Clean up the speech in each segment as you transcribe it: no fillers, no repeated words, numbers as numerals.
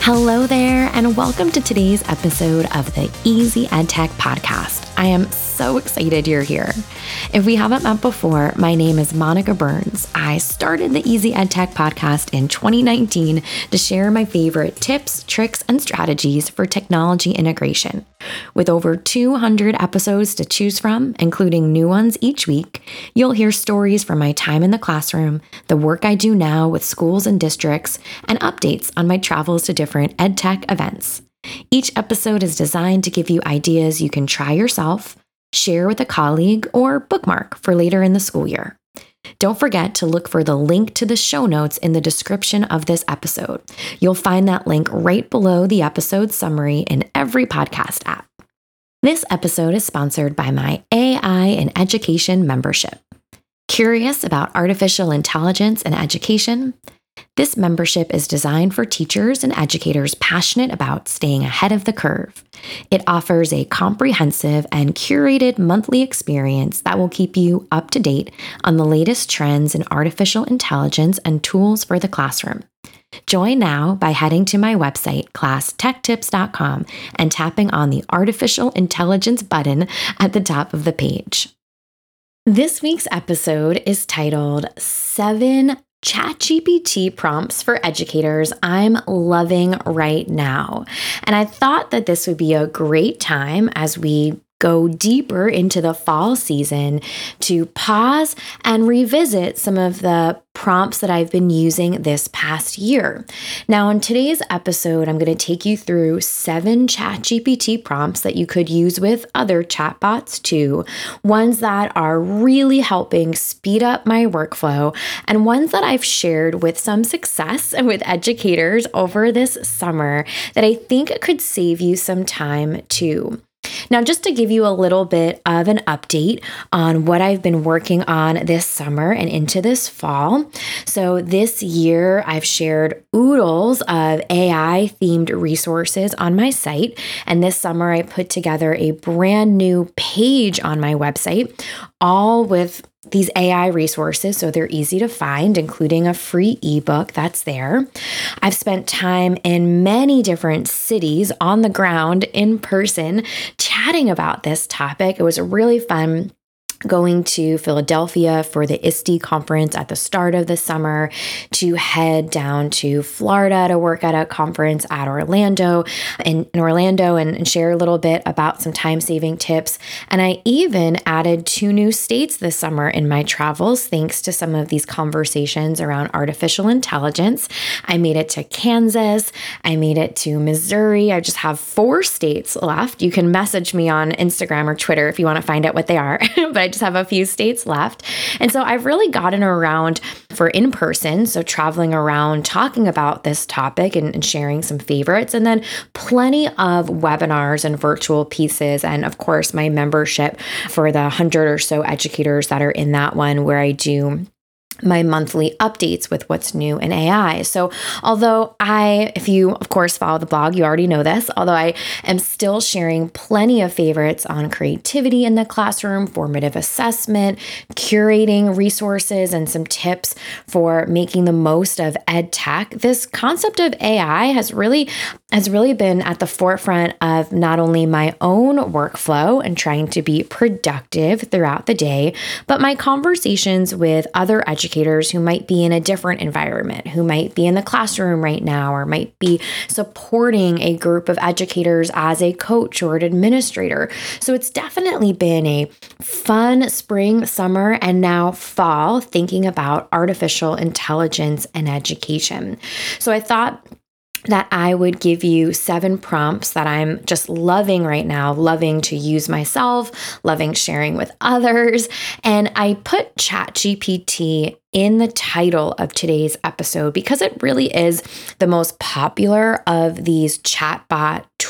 Hello there, and welcome to today's episode of the Easy EdTech Podcast. I am so excited you're here. If we haven't met before, my name is Monica Burns. I started the Easy EdTech Podcast in 2019 to share my favorite tips, tricks, and strategies for technology integration. With over 200 episodes to choose from, including new ones each week, you'll hear stories from my time in the classroom, the work I do now with schools and districts, and updates on my travels to different EdTech events. Each episode is designed to give you ideas you can try yourself, share with a colleague, or bookmark for later in the school year. Don't forget to look for the link to the show notes in the description of this episode. You'll find that link right below the episode summary in every podcast app. This episode is sponsored by my AI in Education membership. Curious about artificial intelligence and education? This membership is designed for teachers and educators passionate about staying ahead of the curve. It offers a comprehensive and curated monthly experience that will keep you up to date on the latest trends in artificial intelligence and tools for the classroom. Join now by heading to my website, classtechtips.com, and tapping on the artificial intelligence button at the top of the page. This week's episode is titled 7 ChatGPT prompts for educators I'm loving right now. And I thought that this would be a great time as we go deeper into the fall season to pause and revisit some of the prompts that I've been using this past year. Now, in today's episode, I'm going to take you through 7 ChatGPT prompts that you could use with other chatbots too, ones that are really helping speed up my workflow, and ones that I've shared with some success with educators over this summer that I think could save you some time too. Now, just to give you a little bit of an update on what I've been working on this summer and into this fall. So this year, I've shared oodles of AI-themed resources on my site. And this summer, I put together a brand new page on my website, all with these AI resources, so they're easy to find, including a free ebook that's there. I've spent time in many different cities on the ground in person chatting about this topic. It was really fun going to Philadelphia for the ISTE conference at the start of the summer, to head down to Florida to work at a conference at Orlando and share a little bit about some time-saving tips. And I even added 2 new states this summer in my travels, thanks to some of these conversations around artificial intelligence. I made it to Kansas. I made it to Missouri. I just have 4 states left. You can message me on Instagram or Twitter if you want to find out what they are, but I just have a few states left. And so I've really gotten around for in-person, so traveling around, talking about this topic and sharing some favorites, and then plenty of webinars and virtual pieces. And of course, my membership for the 100 or so educators that are in that one, where I do my monthly updates with what's new in AI. So although if you of course follow the blog, you already know this, although I am still sharing plenty of favorites on creativity in the classroom, formative assessment, curating resources, and some tips for making the most of ed tech, this concept of AI has really been at the forefront of not only my own workflow and trying to be productive throughout the day, but my conversations with other educators who might be in a different environment, who might be in the classroom right now, or might be supporting a group of educators as a coach or an administrator. So it's definitely been a fun spring, summer, and now fall thinking about artificial intelligence and education. So I thought that I would give you 7 prompts that I'm just loving right now, loving to use myself, loving sharing with others. And I put ChatGPT in the title of today's episode because it really is the most popular of these chatbot tools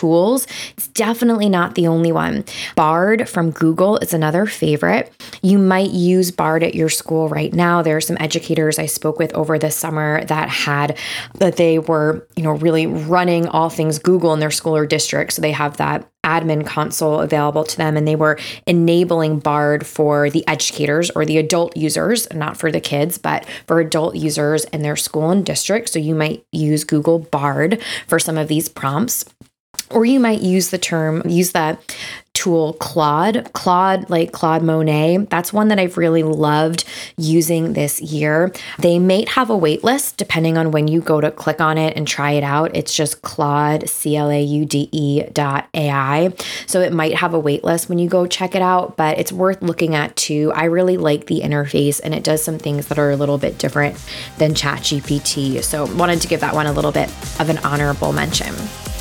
tools. It's definitely not the only one. Bard from Google is another favorite. You might use Bard at your school right now. There are some educators I spoke with over the summer that they were, really running all things Google in their school or district. So they have that admin console available to them, and they were enabling Bard for the educators or the adult users, not for the kids, but for adult users in their school and district. So you might use Google Bard for some of these prompts, or you might use the tool Claude like Claude Monet. That's one that I've really loved using this year. They may have a wait list depending on when you go to click on it and try it out. It's just Claude, CLAUDE.ai. So it might have a wait list when you go check it out, but it's worth looking at too. I really like the interface, and it does some things that are a little bit different than ChatGPT. So wanted to give that one a little bit of an honorable mention.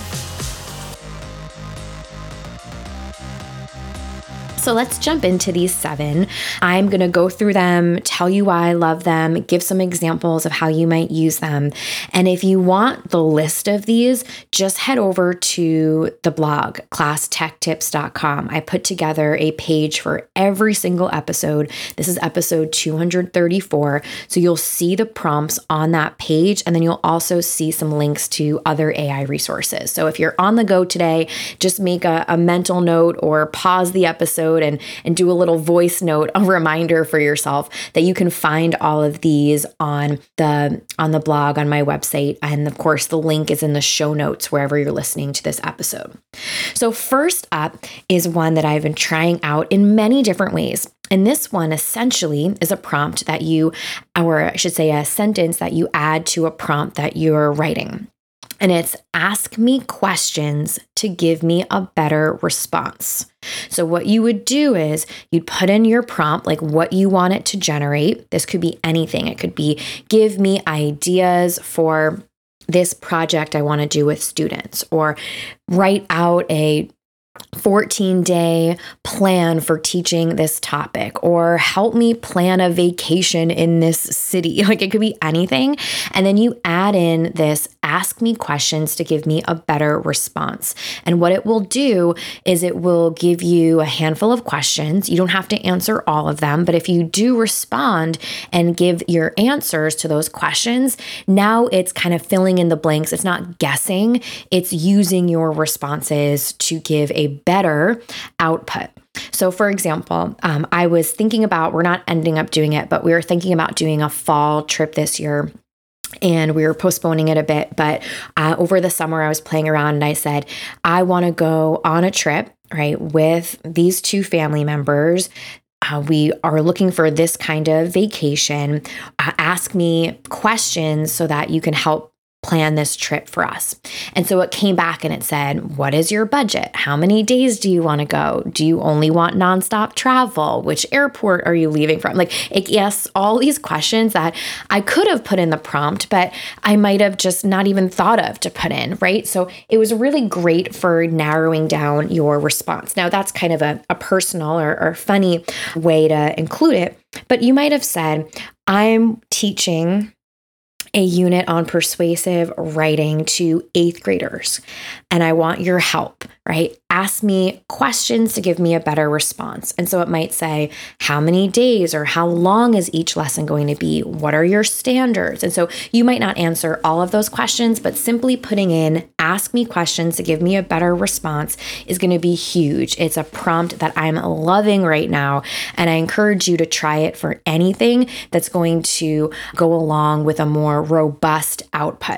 So let's jump into these 7. I'm going to go through them, tell you why I love them, give some examples of how you might use them. And if you want the list of these, just head over to the blog, classtechtips.com. I put together a page for every single episode. This is episode 234. So you'll see the prompts on that page, and then you'll also see some links to other AI resources. So if you're on the go today, just make a mental note or pause the episode and do a little voice note, a reminder for yourself that you can find all of these on the blog, on my website. And of course, the link is in the show notes wherever you're listening to this episode. So first up is one that I've been trying out in many different ways. And this one essentially is a prompt that a sentence that you add to a prompt that you're writing. And it's ask me questions to give me a better response. So what you would do is you'd put in your prompt, like what you want it to generate. This could be anything. It could be give me ideas for this project I want to do with students, or write out a 14-day plan for teaching this topic, or help me plan a vacation in this city. Like it could be anything. And then you add in this ask me questions to give me a better response. And what it will do is it will give you a handful of questions. You don't have to answer all of them, but if you do respond and give your answers to those questions, now it's kind of filling in the blanks. It's not guessing. It's using your responses to give a better output. So for example, I was thinking about, we're not ending up doing it, but we were thinking about doing a fall trip this year. And we were postponing it a bit, but over the summer I was playing around and I said, I want to go on a trip, right, with these 2 family members. We are looking for this kind of vacation. Ask me questions so that you can help plan this trip for us. And so it came back and it said, what is your budget? How many days do you want to go? Do you only want nonstop travel? Which airport are you leaving from? Yes, all these questions that I could have put in the prompt, but I might have just not even thought of to put in, right? So it was really great for narrowing down your response. Now that's kind of a personal or funny way to include it, but you might have said, I'm teaching a unit on persuasive writing to 8th graders, and I want your help, right? Ask me questions to give me a better response. And so it might say, how many days or how long is each lesson going to be? What are your standards? And so you might not answer all of those questions, but simply putting in, ask me questions to give me a better response is going to be huge. It's a prompt that I'm loving right now. And I encourage you to try it for anything that's going to go along with a more robust output.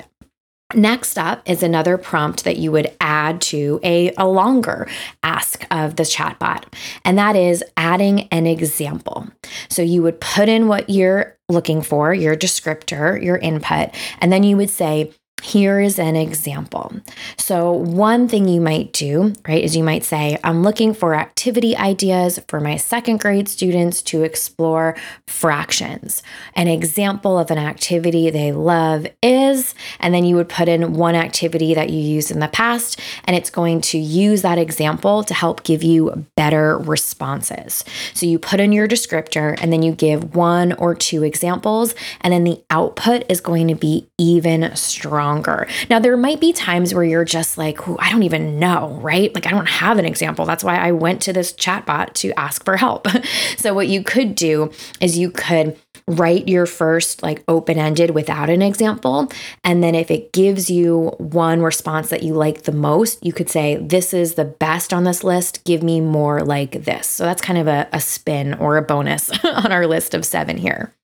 Next up is another prompt that you would add to a longer ask of the chatbot, and that is adding an example. So you would put in what you're looking for, your descriptor, your input, and then you would say, here is an example. So one thing you might do, right, is you might say, I'm looking for activity ideas for my 2nd grade students to explore fractions. An example of an activity they love is, and then you would put in one activity that you used in the past, and it's going to use that example to help give you better responses. So you put in your descriptor, and then you give 1 or 2 examples, and then the output is going to be even stronger. longer. Now, there might be times where you're just like, I don't even know, right? Like, I don't have an example. That's why I went to this chatbot to ask for help. So what you could do is you could write your first like open-ended without an example. And then if it gives you one response that you like the most, you could say, this is the best on this list. Give me more like this. So that's kind of a spin or a bonus on our list of 7 here.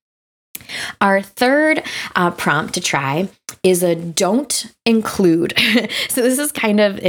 Our third prompt to try is a don't include. So this is kind of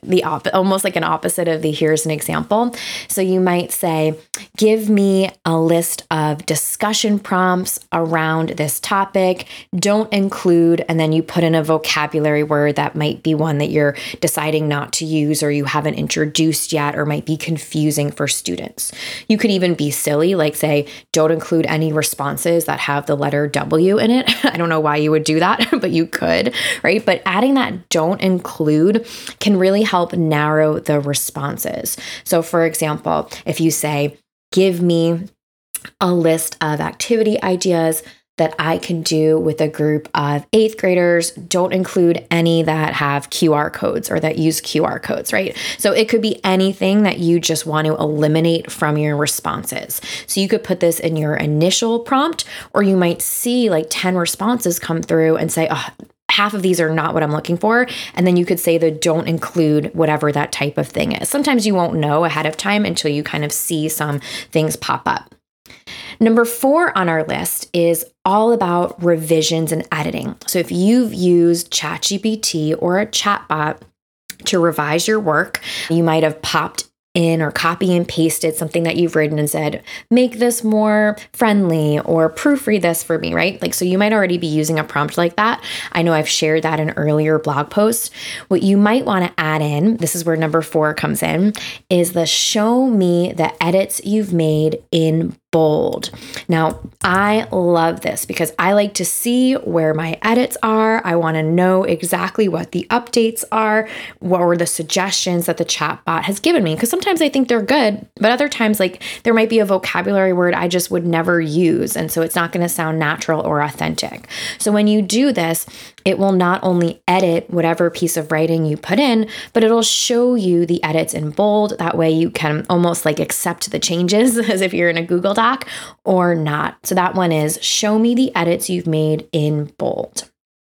almost like an opposite of the here's an example. So you might say, give me a list of discussion prompts around this topic. Don't include, and then you put in a vocabulary word that might be one that you're deciding not to use or you haven't introduced yet or might be confusing for students. You could even be silly, like say, don't include any responses that have the letter W in it. I don't know why you would do that, but you could, right? But adding that don't include can really help narrow the responses. So for example, if you say, give me a list of activity ideas that I can do with a group of 8th graders, don't include any that have QR codes or that use QR codes, right? So it could be anything that you just want to eliminate from your responses. So you could put this in your initial prompt, or you might see like 10 responses come through and say, oh, half of these are not what I'm looking for. And then you could say the don't include whatever that type of thing is. Sometimes you won't know ahead of time until you kind of see some things pop up. Number 4 on our list is all about revisions and editing. So if you've used ChatGPT or a chatbot to revise your work, you might have popped in or copy and pasted something that you've written and said, make this more friendly or proofread this for me, right? Like, so you might already be using a prompt like that. I know I've shared that in earlier blog posts. What you might want to add in, this is where number 4 comes in, is the show me the edits you've made in bold. Now, I love this because I like to see where my edits are. I want to know exactly what the updates are, what were the suggestions that the chatbot has given me. Because sometimes I think they're good, but other times, like there might be a vocabulary word I just would never use. And so it's not going to sound natural or authentic. So when you do this, it will not only edit whatever piece of writing you put in, but it'll show you the edits in bold. That way you can almost like accept the changes as if you're in a Google Doc or not. So that one is show me the edits you've made in bold.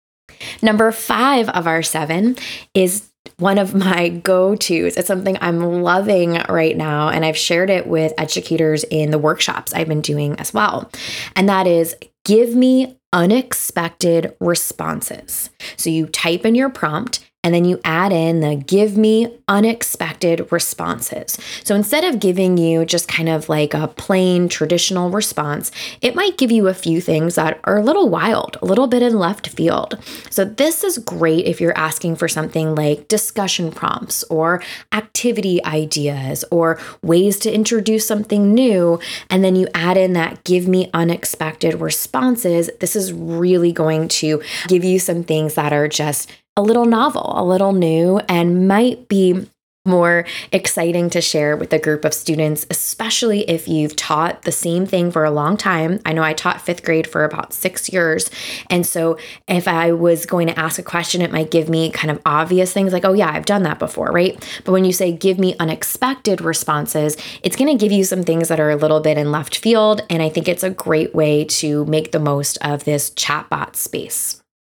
Number 5 of our 7 is one of my go-tos. It's something I'm loving right now, and I've shared it with educators in the workshops I've been doing as well. And that is give me unexpected responses. So you type in your prompt and then you add in the give me unexpected responses. So instead of giving you just kind of like a plain traditional response, it might give you a few things that are a little wild, a little bit in left field. So this is great if you're asking for something like discussion prompts or activity ideas or ways to introduce something new. And then you add in that give me unexpected responses. This is really going to give you some things that are just a little novel, a little new, and might be more exciting to share with a group of students, especially if you've taught the same thing for a long time. I know I taught 5th grade for about 6 years. And so if I was going to ask a question, it might give me kind of obvious things like, oh yeah, I've done that before, right? But when you say give me unexpected responses, it's going to give you some things that are a little bit in left field. And I think it's a great way to make the most of this chatbot space.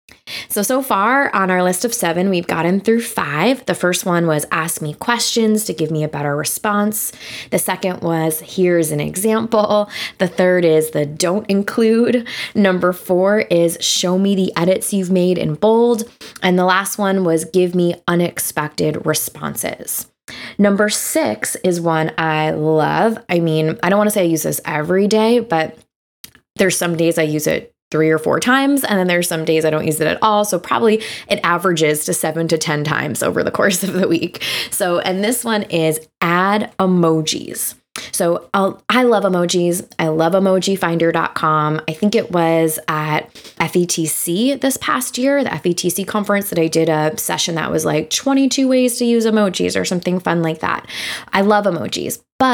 So far on our list of 7, we've gotten through 5. The first one was ask me questions to give me a better response. The second was here's an example. The third is the don't include. Number 4 is show me the edits you've made in bold. And the last one was give me unexpected responses. Number 6 is one I love. I mean, I don't want to say I use this every day, but there's some days I use it 3 or 4 times. And then there's some days I don't use it at all. So probably it averages to 7 to 10 times over the course of the week. And this one is add emojis. So I love emojis. I love emojifinder.com. I think it was at FETC this past year, the FETC conference, that I did a session that was like 22 ways to use emojis or something fun like that. I love emojis, but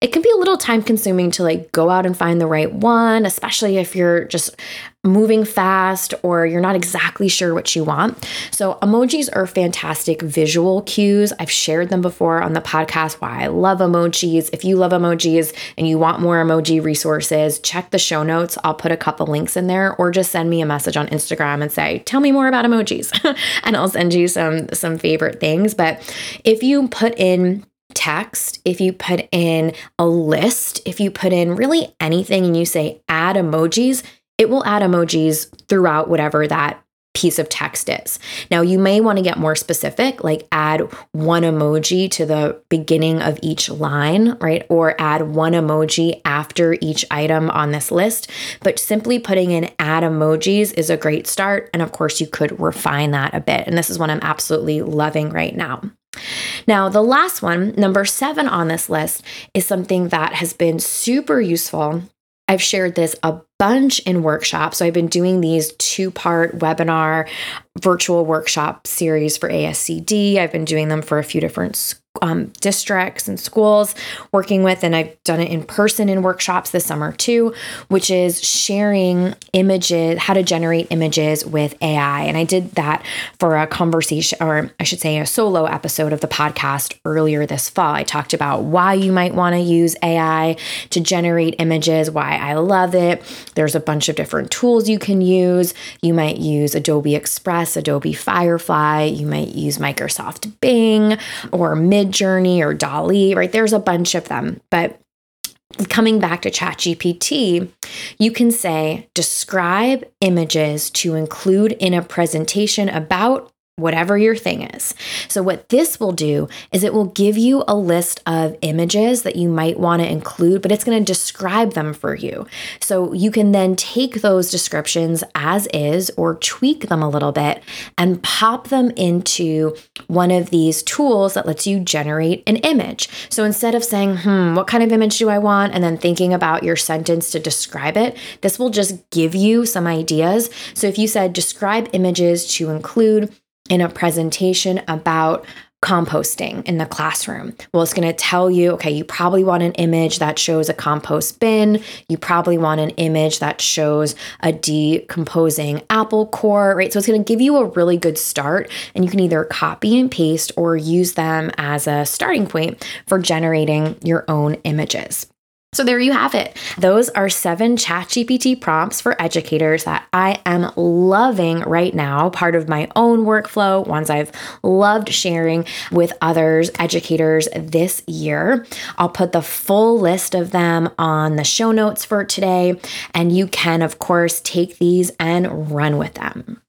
it can be a little time consuming to like go out and find the right one, especially if you're just moving fast or you're not exactly sure what you want. So emojis are fantastic visual cues. I've shared them before on the podcast why I love emojis. If you love emojis and you want more emoji resources, check the show notes. I'll put a couple links in there, or just send me a message on Instagram and say, tell me more about emojis and I'll send you some favorite things. But if you put in text, if you put in a list, if you put in really anything and you say add emojis, it will add emojis throughout whatever that piece of text is. Now, you may want to get more specific, like add one emoji to the beginning of each line, right? Or add one emoji after each item on this list. But simply putting in add emojis is a great start. And of course, you could refine that a bit. And this is what I'm absolutely loving right now. Now, the last one, number 7 on this list, is something that has been super useful. I've shared this a bunch in workshops. So I've been doing these 2-part webinar virtual workshop series for ASCD. I've been doing them for a few different districts and schools working with, and I've done it in person in workshops this summer too, which is sharing images, how to generate images with AI. And I did that for a conversation, or I should say a solo episode of the podcast earlier this fall. I talked about why you might want to use AI to generate images, why I love it. There's a bunch of different tools you can use. You might use Adobe Express, Adobe Firefly, you might use Microsoft Bing or Midjourney or DALL-E, right? There's a bunch of them. But coming back to ChatGPT, you can say, describe images to include in a presentation about whatever your thing is. So what this will do is it will give you a list of images that you might want to include, but it's going to describe them for you. So you can then take those descriptions as is or tweak them a little bit and pop them into one of these tools that lets you generate an image. So instead of saying, what kind of image do I want? And then thinking about your sentence to describe it, this will just give you some ideas. So if you said, describe images to include in a presentation about composting in the classroom. Well, it's going to tell you, okay, you probably want an image that shows a compost bin. You probably want an image that shows a decomposing apple core, right? So it's going to give you a really good start, and you can either copy and paste or use them as a starting point for generating your own images. So there you have it. Those are 7 ChatGPT prompts for educators that I am loving right now, part of my own workflow, ones I've loved sharing with others, educators this year. I'll put the full list of them on the show notes for today, and you can, of course, take these and run with them.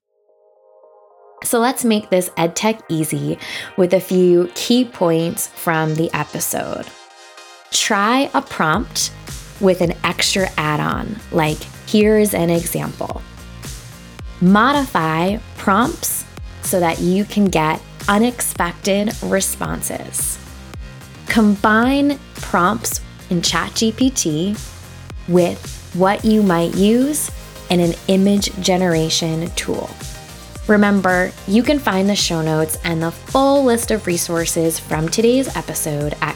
So let's make this EdTech easy with a few key points from the episode. Try a prompt with an extra add-on, like here is an example. Modify prompts so that you can get unexpected responses. Combine prompts in ChatGPT with what you might use in an image generation tool. Remember, you can find the show notes and the full list of resources from today's episode at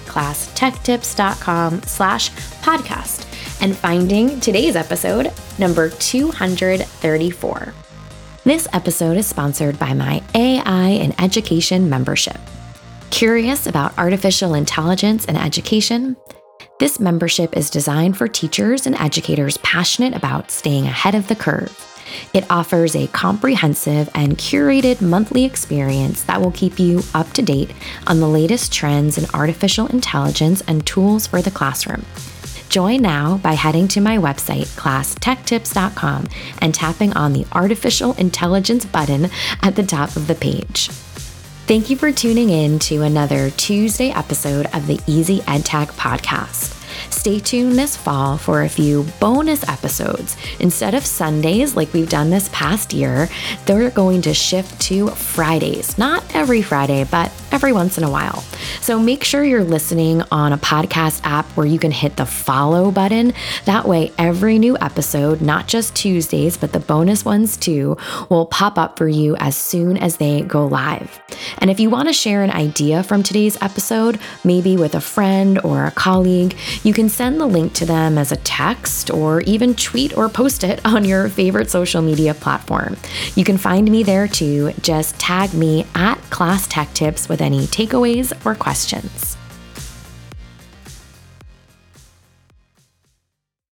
classtechtips.com/podcast and finding today's episode, number 234. This episode is sponsored by my AI in Education membership. Curious about artificial intelligence in education? This membership is designed for teachers and educators passionate about staying ahead of the curve. It offers a comprehensive and curated monthly experience that will keep you up to date on the latest trends in artificial intelligence and tools for the classroom. Join now by heading to my website, classtechtips.com, and tapping on the artificial intelligence button at the top of the page. Thank you for tuning in to another Tuesday episode of the Easy EdTech podcast. Stay tuned this fall for a few bonus episodes. Instead of Sundays like we've done this past year, they're going to shift to Fridays. Not every Friday, but every once in a while. So make sure you're listening on a podcast app where you can hit the follow button. That way, every new episode, not just Tuesdays, but the bonus ones too, will pop up for you as soon as they go live. And if you want to share an idea from today's episode, maybe with a friend or a colleague, you can send the link to them as a text or even tweet or post it on your favorite social media platform. You can find me there too. Just tag me at Class Tech Tips with any takeaways or questions.